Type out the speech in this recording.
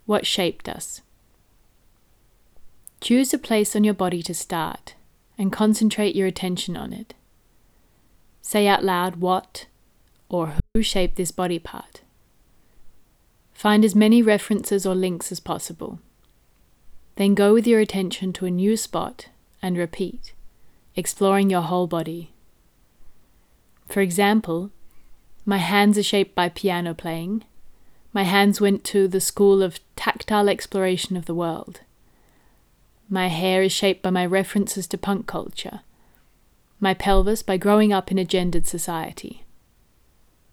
What shaped us? Choose a place on your body to start and concentrate your attention on it. Say out loud what or who shaped this body part. Find as many references or links as possible. Then go with your attention to a new spot and repeat, exploring your whole body. For example, my hands are shaped by piano playing. My hands went to the school of tactile exploration of the world. My hair is shaped by my references to punk culture. My pelvis by growing up in a gendered society.